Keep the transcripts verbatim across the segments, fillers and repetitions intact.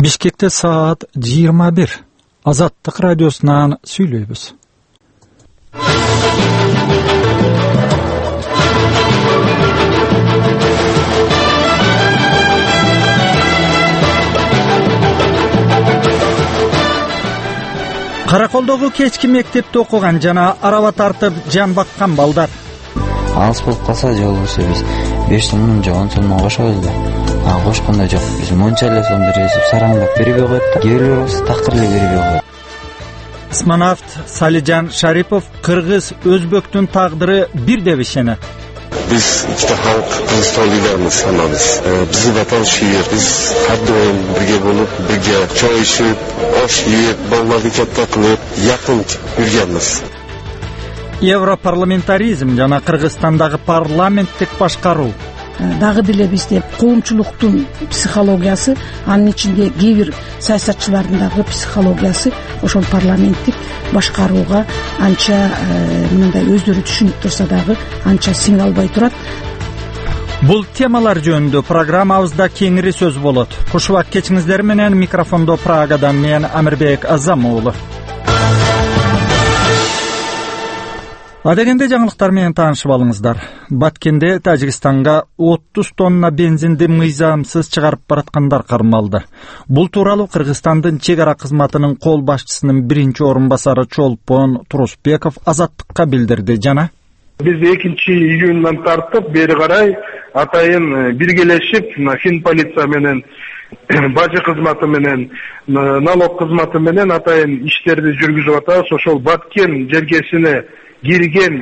Бишкекте саат жыйырма бир. Азаттык радиосунан сүйлөйбүз. Караколдогу кечки мектепте окуган жана араба тартып жан баккан балдар. Алыс болуп калса же болбосо биз беш сомдун же он сомдон кошобуз да. А кошкондо жок, биз монча эле сом бересип сараңдап бербей коет да. Кээ бирлер болсо такыр эле бербей коет. Космонавт Салижан Шарипов кыргыз өзбөктүн тагдыры бир деп ишенет. Biz ikkita xalq Kırgızistan liderimiz sanamız. Bizi vatan şiir, biz her doyum birge bolup, birge çay içip, oş yiyip, ballarını katta kılıp, yakın yürgenmiz. Европарламентаризм жана Кыргызстандагы парламенттик башкаруу. Дагы деле бизде коомчулуктун психологиясы, анын ичинде кээ бир саясатчылардын дагы психологиясы ошол парламенттик башкарууга анча мындай өздөрү түшүнүп турса дагы анча сиңе албай турат. Бул темалар жөнүндө программабызда кеңири сөз болот. Куш убак кечиңиздер менен микрофондо Прагадан мен Амирбек Азам уулу. Адегенде жаңылыктар менен таанышып алыңыздар. Баткенде Тажикстанга отуз тонна бензинди мыйзамсыз чыгарып бараткандар кармалды. Бул тууралуу Кыргызстандын чек ара кызматынын кол башчысынын биринчи орун басары Чолпон Турусбеков Азаттыкка билдирди жана биз экинчи июндан тартып бери карай атайын биргелешип фин полиция менен бажы кызматы менен налог кызматы менен атайын иштерди жүргүзүп атабыз. Ошол Баткен жергесине кирген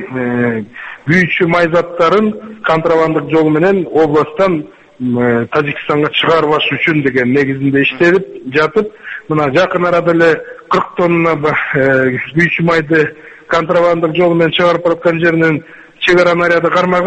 күйүүчү май заттарын контрабандык жол менен областтан Тажикстанга чыгарбаш үчүн деген негизинде иштелип жатып, мына жакын арада эле кырк тонна күйүүчү майды контрабандык жол менен чыгарып бараткан жеринен чек ара наряды кармаган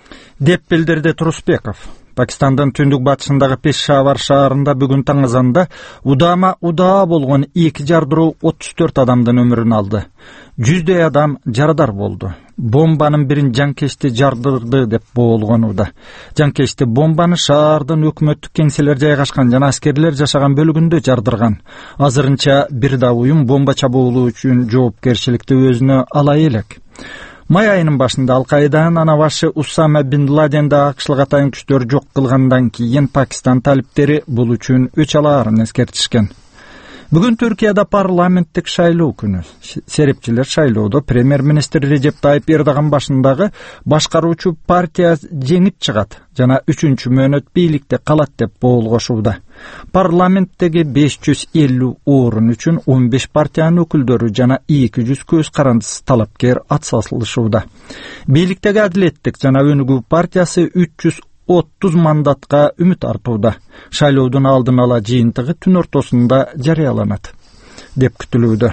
деп билдирди Турусбеков. Пакистандын түндүк батышындагы Пешавар шаарында бүгүн таң азанда удама удаа болгон эки жардыруу отуз төрт адамдын өмүрүн алды. Жүздөй адам жарадар болду. Бомбанын бирин жанкечти жардырды деп болгонууда. Жанкечти бомбаны шаардын өкмөттүк кеңселер жайгашкан жана аскерлер жашаган бөлүгүндө жардырган. Азырынча бир да уюм бомба чабуулу үчүн жоопкерчиликти өзүнө ала элек. Май айынын башында Ал-Каиданын ана башы Усама бин Ладенди акшлык атайын күчтөр жок кылгандан кийин Пакистан талиптери бул үчүн өч алаарын эскертишкен. Бүгүн Түркияда парламенттик шайлоо күнү. Серепчилер шайлоодо премьер-министр Режеп Тайып Эрдоган башындагы башкаруучу партия жеңип чыгат жана үчүнчү мөөнөт бийликте калат деп болгошууда. Парламенттеги беш жүз элүү орун үчүн он беш партиянын өкүлдөрү жана эки жүз көз карандысыз талапкер атсалышууда. Бийликтеги Адилеттик жана Өнүгүү партиясы үч жүз отуз мандатка үмүт артууда. Шайлоодун алдын ала жыйынтыгы түн ортосунда жарыяланат деп күтүлүүдө.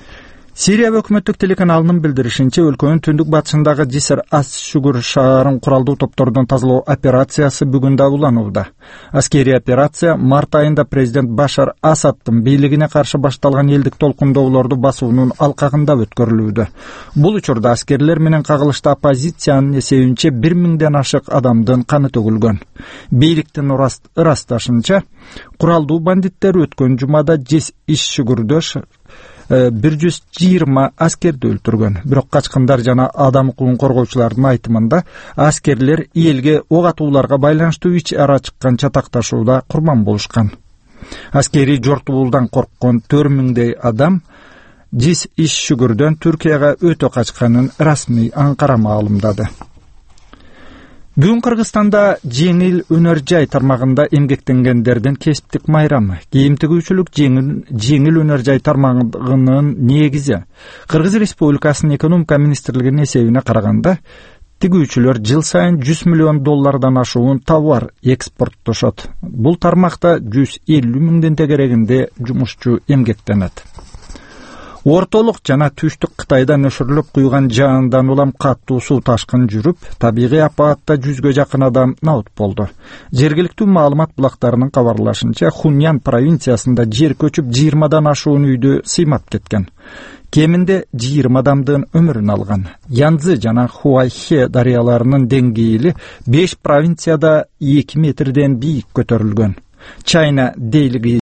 Сирия өкмөттүк телеканалынын билдиришинче, өлкөнүн түндүк батышындагы Жисер ас-Шугур шаарын куралдуу топтордон тазалоо операциясы бүгүн да уланууда. Аскерий операция март айында президент Башар Асаддын бийлигине каршы башталган элдик толкундоолорду басуунун алкагында өткөрүлүүдө. Бул учурда аскерлер менен кагылышта оппозициянын эсебинче бир миңден ашык адамдын каны төгүлгөн. Бийликтин ырасташынча, куралдуу бандиттер өткөн жумада Иш-Шугурдо бир жүз жыйырма аскерди өлтүргөн. Бирок качкындар жана адам укугун коргоочулардын айтымында аскерлер элге ок атууларга байланыштуу ич ара чыккан чатакташууда курман болушкан. Аскерий жортуулугундан корккон төрт миңдей адам Иш-Шугурдон Түркияга өтө качканын расмий Анкара маалымдады. Бүгүн Кыргызстанда жеңил өнөр жай тармагында эмгектенгендердин кесиптик майрамы. Кийим тигүүчүлүк жеңил өнөр жай тармагынын негизи. Кыргыз Республикасынын экономика министрлигинин эсебине караганда, тигүүчүлөр жыл сайын жүз миллион доллардан ашуун товар экспорттошот. Бул тармакта жүз элүү миңден тегерегинде жумушчу эмгектенет. Ортолук жана түштүк Кытайда нөшүрүлүп куйган жаандан улам каттуу суу ташкын жүрүп, табигый апатта жүзгө жакын адам наут болду. Жергиликтүү маалымат булактарынын кабарлашынча, Хуньян провинциясында жер көчүп жыйырмадан ашуун үйдү сыймап кеткен. Кеминде жыйырма адамдын өмүрүн алган. Янзы жана Хуайхэ дарыяларынын деңгээли беш провинцияда эки метрден бийик көтөрүлгөн. China Daily